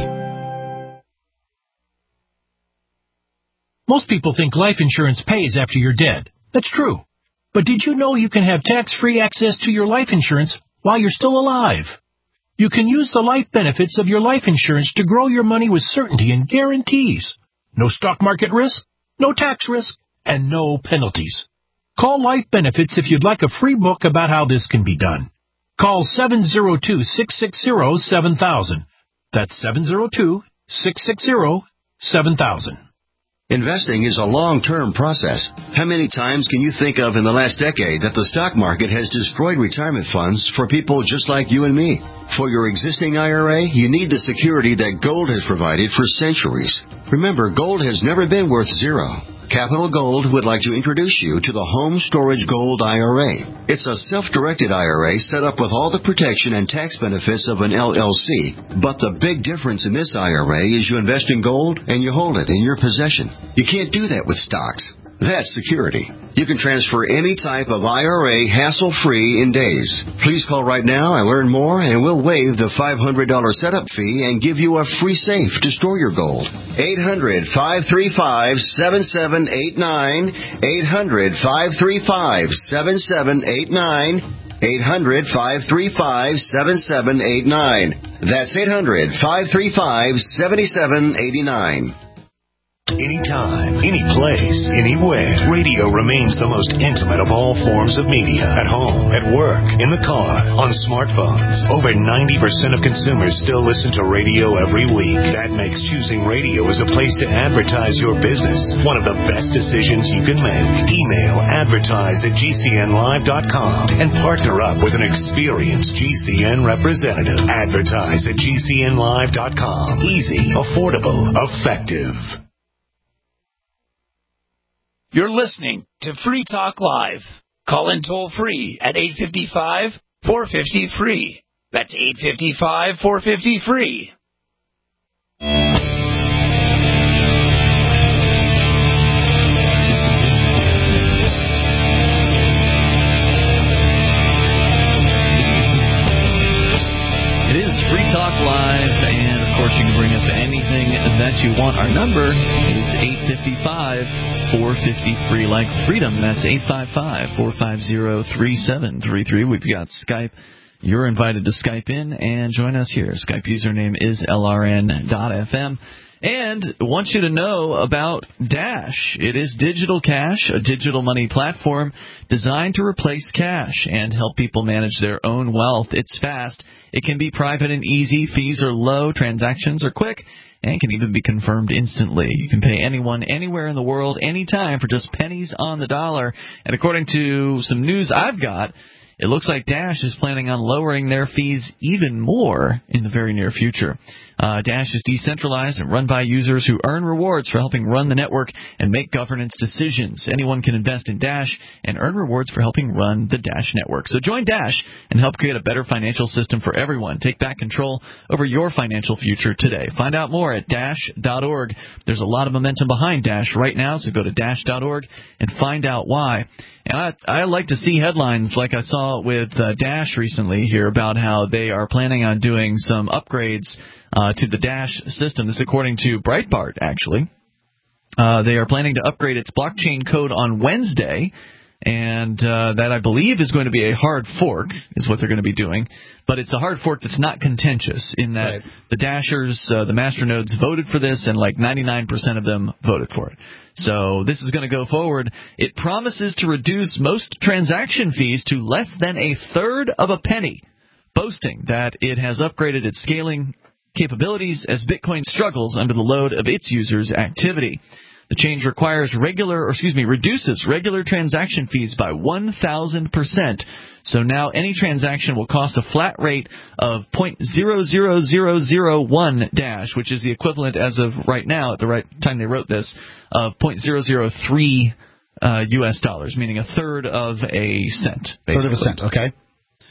Most people think life insurance pays after you're dead. That's true. But did you know you can have tax-free access to your life insurance while you're still alive? You can use the life benefits of your life insurance to grow your money with certainty and guarantees. No stock market risk, no tax risk, and no penalties. Call Life Benefits if you'd like a free book about how this can be done. Call seven zero two, six six zero, seven thousand. That's seven zero two, six six zero, seven thousand. Investing is a long-term process. How many times can you think of in the last decade that the stock market has destroyed retirement funds for people just like you and me? For your existing I R A, you need the security that gold has provided for centuries. Remember, gold has never been worth zero. Capital Gold would like to introduce you to the Home Storage Gold I R A. It's a self-directed I R A set up with all the protection and tax benefits of an L L C. But the big difference in this I R A is you invest in gold and you hold it in your possession. You can't do that with stocks. That's security. You can transfer any type of I R A hassle-free in days. Please call right now and learn more, and we'll waive the five hundred dollars setup fee and give you a free safe to store your gold. eight hundred, five three five, seven seven eight nine. eight hundred, five three five, seven seven eight nine. eight hundred, five three five, seven seven eight nine. That's eight hundred, five three five, seven seven eight nine. Anytime, any place, anywhere, radio remains the most intimate of all forms of media. At home, at work, in the car, on smartphones. Over ninety percent of consumers still listen to radio every week. That makes choosing radio as a place to advertise your business one of the best decisions you can make. Email advertise at G C N live dot com and partner up with an experienced G C N representative. Advertise at G C N live dot com. Easy, affordable, effective. You're listening to Free Talk Live. Call in toll free at eight five five, four five zero, free. That's eight five five, four five zero, free. It is Free Talk Live, and of course you can bring up anything that you want. Our number is eight five five, four five zero, free, like freedom. That's eight five five, four five zero, three seven three three. We've got Skype. You're invited to Skype in and join us here. Skype username is L R N dot F M. And want you to know about Dash. It is digital cash, a digital money platform designed to replace cash and help people manage their own wealth. It's fast. It can be private and easy. Fees are low. Transactions are quick. And can even be confirmed instantly. You can pay anyone, anywhere in the world, anytime for just pennies on the dollar. And according to some news I've got, it looks like Dash is planning on lowering their fees even more in the very near future. Uh, Dash is decentralized and run by users who earn rewards for helping run the network and make governance decisions. Anyone can invest in Dash and earn rewards for helping run the Dash network. So join Dash and help create a better financial system for everyone. Take back control over your financial future today. Find out more at dash dot org. There's a lot of momentum behind Dash right now, so go to dash dot org and find out why. And I, I like to see headlines like I saw with uh, Dash recently here about how they are planning on doing some upgrades uh, to the Dash system. This is according to Breitbart, actually. Uh, they are planning to upgrade its blockchain code on Wednesday, and uh, that I believe is going to be a hard fork, is what they're going to be doing. But it's a hard fork that's not contentious in that right. the Dashers, uh, the masternodes voted for this, and like ninety-nine percent of them voted for it. So this is going to go forward. It promises to reduce most transaction fees to less than a third of a penny, boasting that it has upgraded its scaling capabilities as Bitcoin struggles under the load of its users' activity. The change requires regular, or excuse me, reduces regular transaction fees by one thousand percent. So now any transaction will cost a flat rate of zero point zero zero zero zero one dash, which is the equivalent as of right now, at the right time they wrote this, of zero point zero zero three uh, U S dollars, meaning a third of a cent, basically. Third of a cent, okay.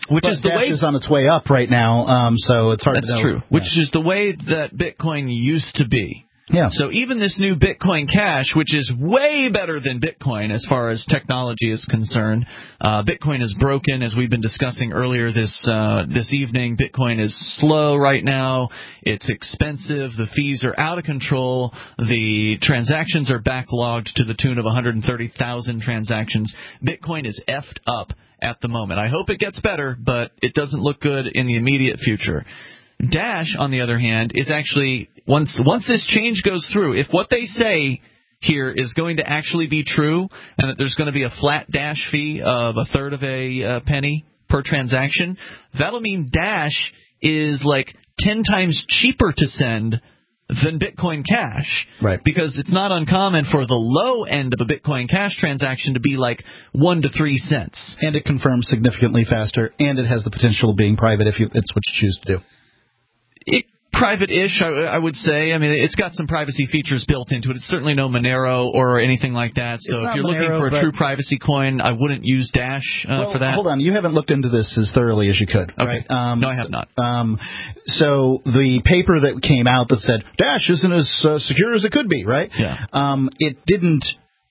Which but is the Dash way is on its way up right now, um, so it's hard That's to know. true. Which is the way that Bitcoin used to be. Yeah. So even this new Bitcoin Cash, which is way better than Bitcoin as far as technology is concerned, uh, Bitcoin is broken, as we've been discussing earlier this uh, this evening. Bitcoin is slow right now. It's expensive. The fees are out of control. The transactions are backlogged to the tune of one hundred thirty thousand transactions. Bitcoin is effed up at the moment. I hope it gets better, but it doesn't look good in the immediate future. Dash, on the other hand, is actually, once once this change goes through, if what they say here is going to actually be true, and that there's going to be a flat Dash fee of a third of a uh, penny per transaction, that'll mean Dash is like ten times cheaper to send than Bitcoin Cash. Right. Because it's not uncommon for the low end of a Bitcoin Cash transaction to be like one to three cents. And it confirms significantly faster, and it has the potential of being private if you, it's what you choose to do. It, private-ish, I, I would say. I mean, it's got some privacy features built into it. It's certainly no Monero or anything like that. So It's if you're not looking Monero, for a but- true privacy coin, I wouldn't use Dash uh, well, for that. Hold on, you haven't looked into this as thoroughly as you could, Okay. right? Um, No, I have not. Um, so the paper that came out that said Dash isn't as uh, secure as it could be, right? Yeah. Um, it didn't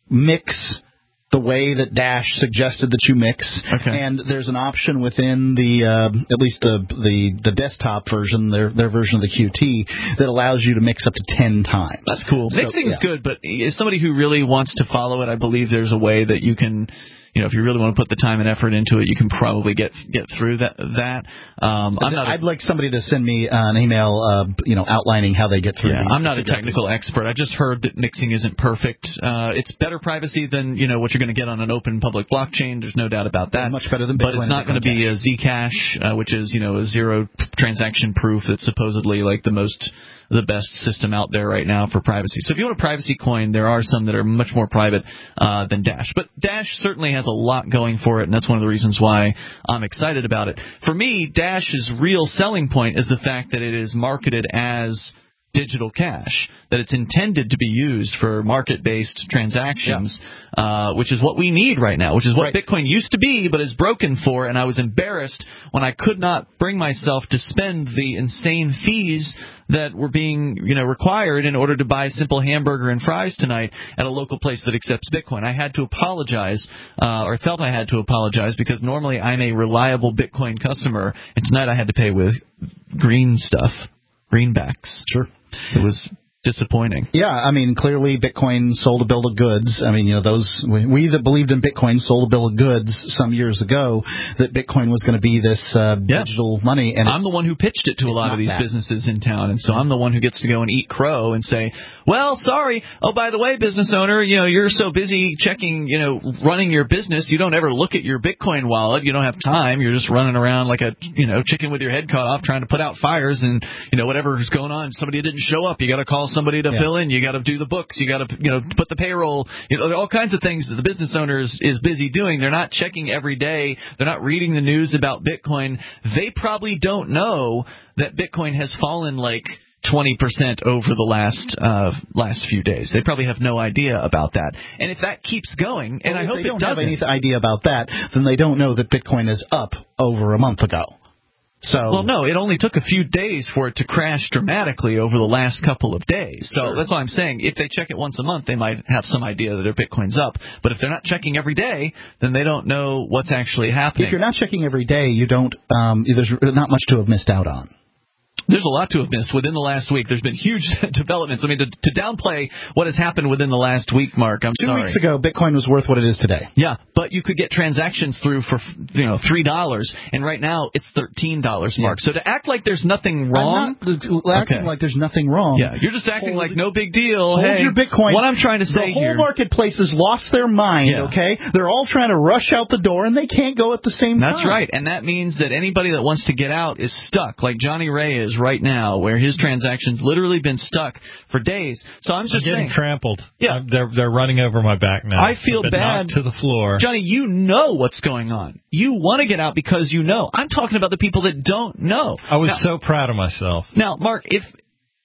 mix the way that Dash suggested that you mix, Okay. and there's an option within the uh, at least the, the the desktop version, their their version of the Q T, that allows you to mix up to ten times. That's cool. So, Mixing's yeah. good, but as somebody who really wants to follow it, I believe there's a way that you can, you know, if you really want to put the time and effort into it, you can probably get get through that. That um, I'm not. A, I'd like somebody to send me an email, uh, you know, outlining how they get through. yeah, these I'm not a figure out technical expert. I just heard that mixing isn't perfect. Uh, it's better privacy than, you know, what you're going to get on an open public blockchain. There's no doubt about that. Much better than But Bitcoin it's not going to be a Zcash, uh, which is, you know, a zero transaction proof that's supposedly like the most the best system out there right now for privacy. So if you want a privacy coin, there are some that are much more private uh, than Dash. But Dash certainly has a lot going for it, and that's one of the reasons why I'm excited about it. For me, Dash's real selling point is the fact that it is marketed as digital cash, that it's intended to be used for market-based transactions, yeah. uh, which is what we need right now, which is what right. Bitcoin used to be but is broken for, and I was embarrassed when I could not bring myself to spend the insane fees that were being, you know, required in order to buy a simple hamburger and fries tonight at a local place that accepts Bitcoin. I had to apologize, uh, or felt I had to apologize, because normally I'm a reliable Bitcoin customer, and tonight I had to pay with green stuff, greenbacks. Sure. It was disappointing. Yeah, I mean, clearly Bitcoin sold a bill of goods. I mean, you know, those we that believed in Bitcoin sold a bill of goods some years ago that Bitcoin was going to be this uh, yeah. digital money. And I'm the one who pitched it to a lot of these that. businesses in town, and so I'm the one who gets to go and eat crow and say, well, sorry, oh, by the way, business owner, you know, you're so busy checking, you know, running your business, you don't ever look at your Bitcoin wallet. You don't have time. You're just running around like a, you know, chicken with your head cut off trying to put out fires, and, you know, whatever's going on, somebody didn't show up. You got to call somebody to yeah. fill in. You got to do the books. You got to, you know, put the payroll. You know, all kinds of things that the business owner is, is busy doing. They're not checking every day. They're not reading the news about Bitcoin. They probably don't know that Bitcoin has fallen like twenty percent over the last uh, last few days. They probably have no idea about that. And if that keeps going, and well, I hope they don't it doesn't, have any idea about that, then they don't know that Bitcoin is up over a month ago. So, well, no, it only took a few days for it to crash dramatically over the last couple of days. So sure. That's all I'm saying. If they check it once a month, they might have some idea that their Bitcoin's up. But if they're not checking every day, then they don't know what's actually happening. If you're not checking every day, you don't. Um, there's not much to have missed out on. There's a lot to have missed within the last week. There's been huge developments. I mean, to, to downplay what has happened within the last week, Mark, I'm Two sorry. Two weeks ago, Bitcoin was worth what it is today. Yeah, but you could get transactions through for, you know, three dollars, and right now it's thirteen dollars, Mark. Yeah. So to act like there's nothing wrong. I'm not acting okay. like there's nothing wrong. Yeah, you're just acting hold, like no big deal. Hold hey, your Bitcoin. What I'm trying to say here. The whole here, marketplace has lost their mind, yeah. okay? They're all trying to rush out the door, and they can't go at the same That's time. That's right, and that means that anybody that wants to get out is stuck, like Johnny Ray is right now, where his transactions literally been stuck for days. So I'm just I'm getting saying, trampled. Yeah, I'm, they're they're running over my back now. I feel bad to the floor. Johnny, you know what's going on. You want to get out because you know. I'm talking about the people that don't know. I was now, so proud of myself. Now, Mark, if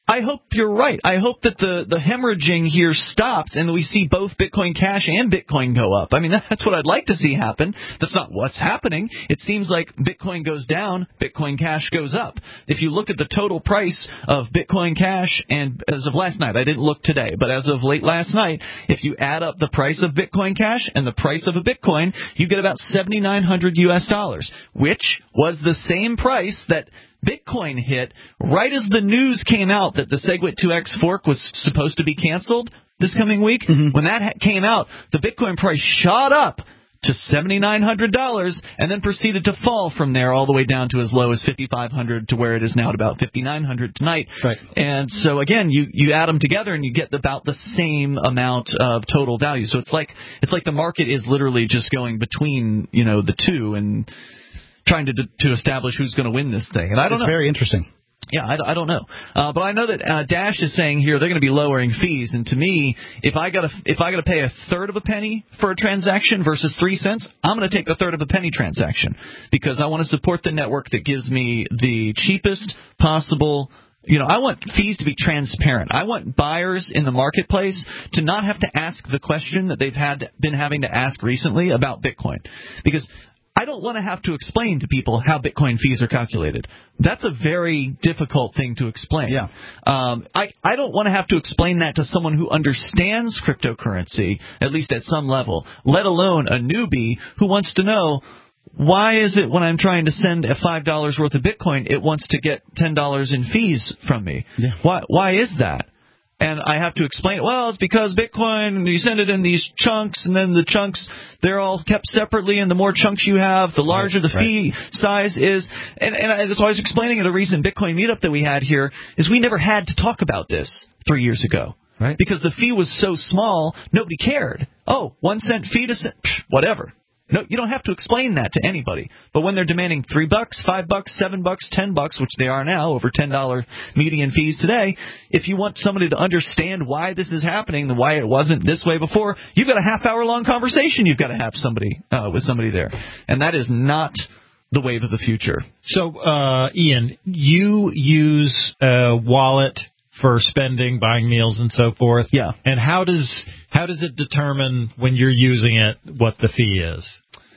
I hope you're right. I hope that the, the hemorrhaging here stops and that we see both Bitcoin Cash and Bitcoin go up. I mean, that's what I'd like to see happen. That's not what's happening. It seems like Bitcoin goes down, Bitcoin Cash goes up. If you look at the total price of Bitcoin Cash, and as of last night, I didn't look today, but as of late last night, if you add up the price of Bitcoin Cash and the price of a Bitcoin, you get about seventy-nine hundred U S dollars, which was the same price that Bitcoin hit right as the news came out that the SegWit two X fork was supposed to be canceled this coming week. Mm-hmm. When that ha- came out, the Bitcoin price shot up to seventy-nine hundred dollars and then proceeded to fall from there all the way down to as low as fifty-five hundred dollars to where it is now at about fifty-nine hundred dollars tonight. Right. And so, again, you, you add them together and you get about the same amount of total value. So it's like it's like the market is literally just going between, you know, the two and trying to to establish who's going to win this thing. And I don't it's know. It's very interesting. Yeah, I, I don't know, uh, but I know that uh, Dash is saying here they're going to be lowering fees. And to me, if I got to if I got to pay a third of a penny for a transaction versus three cents, I'm going to take the third of a penny transaction because I want to support the network that gives me the cheapest possible. You know, I want fees to be transparent. I want buyers in the marketplace to not have to ask the question that they've had been having to ask recently about Bitcoin, because I don't want to have to explain to people how Bitcoin fees are calculated. That's a very difficult thing to explain. Yeah. Um, I, I don't want to have to explain that to someone who understands cryptocurrency, at least at some level, let alone a newbie who wants to know, why is it when I'm trying to send a five dollars worth of Bitcoin, it wants to get ten dollars in fees from me? Yeah. Why, why is that? And I have to explain, well, it's because Bitcoin, you send it in these chunks, and then the chunks, they're all kept separately, and the more chunks you have, the larger right, the fee right. size is. And, and I, so I was explaining at a recent Bitcoin meetup that we had here, is we never had to talk about this three years ago. Right. Because the fee was so small, nobody cared. Oh, one cent fee to cent, psh, whatever. No, you don't have to explain that to anybody. But when they're demanding three bucks, five bucks, seven bucks, ten bucks, which they are now, over ten dollar median fees today, if you want somebody to understand why this is happening, and why it wasn't this way before, you've got a half hour long conversation. You've got to have somebody uh, with somebody there, and that is not the wave of the future. So, uh, Ian, you use a wallet for spending, buying meals, and so forth. Yeah. And how does how does it determine when you're using it what the fee is?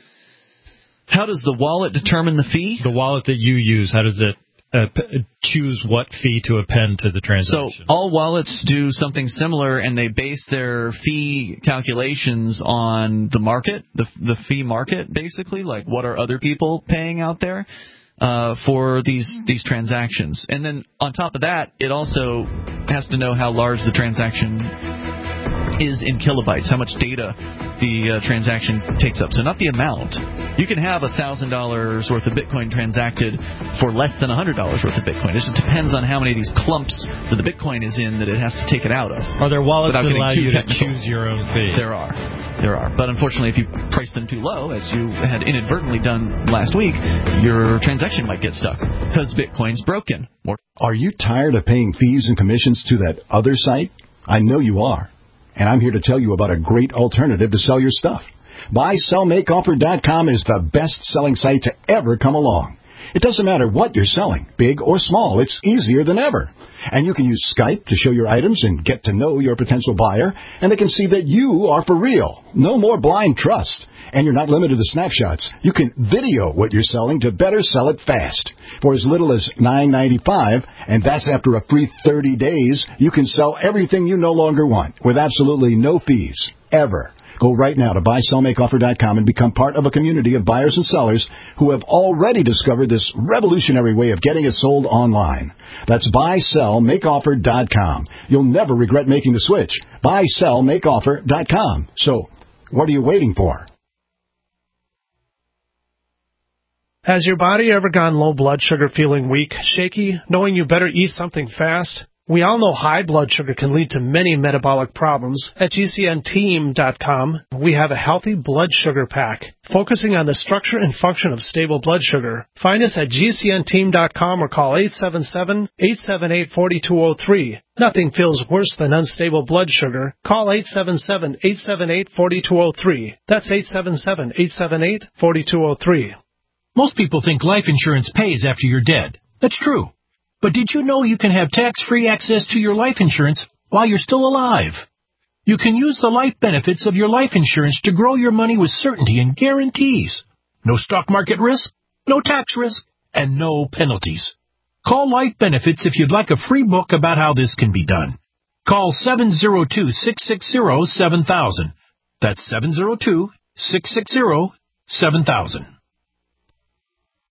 How does the wallet determine the fee? The wallet that you use, how does it uh, p- choose what fee to append to the transaction? So all wallets do something similar, and they base their fee calculations on the market, the the fee market, basically, like what are other people paying out there uh, for these these transactions. And then on top of that, it also has to know how large the transaction is in kilobytes, how much data the uh, transaction takes up. So not the amount. You can have one thousand dollars worth of Bitcoin transacted for less than one hundred dollars worth of Bitcoin. It just depends on how many of these clumps that the Bitcoin is in that it has to take it out of. Are there wallets that allow you technical. to choose your own fee? There are. There are. But unfortunately, if you price them too low, as you had inadvertently done last week, your transaction might get stuck because Bitcoin's broken. More- are you tired of paying fees and commissions to that other site? I know you are. And I'm here to tell you about a great alternative to sell your stuff. buy sell make offer dot com is the best-selling site to ever come along. It doesn't matter what you're selling, big or small, it's easier than ever. And you can use Skype to show your items and get to know your potential buyer, and they can see that you are for real. No more blind trust. And you're not limited to snapshots. You can video what you're selling to better sell it fast. For as little as nine ninety-five, and that's after a free thirty days, you can sell everything you no longer want with absolutely no fees, ever. Go right now to buy sell make offer dot com and become part of a community of buyers and sellers who have already discovered this revolutionary way of getting it sold online. That's buy sell make offer dot com. You'll never regret making the switch. buy sell make offer dot com. So, what are you waiting for? Has your body ever gone low blood sugar, feeling weak, shaky, knowing you better eat something fast? We all know high blood sugar can lead to many metabolic problems. At G C N team dot com, we have a healthy blood sugar pack, focusing on the structure and function of stable blood sugar. Find us at G C N team dot com or call eight seven seven, eight seven eight, four two zero three. Nothing feels worse than unstable blood sugar. Call eight seven seven, eight seven eight, four two zero three. That's eight seven seven, eight seven eight, four two zero three. Most people think life insurance pays after you're dead. That's true. But did you know you can have tax-free access to your life insurance while you're still alive? You can use the life benefits of your life insurance to grow your money with certainty and guarantees. No stock market risk, no tax risk, and no penalties. Call Life Benefits if you'd like a free book about how this can be done. Call seven zero two, six six zero, seven thousand. That's seven zero two, six six zero, seven thousand.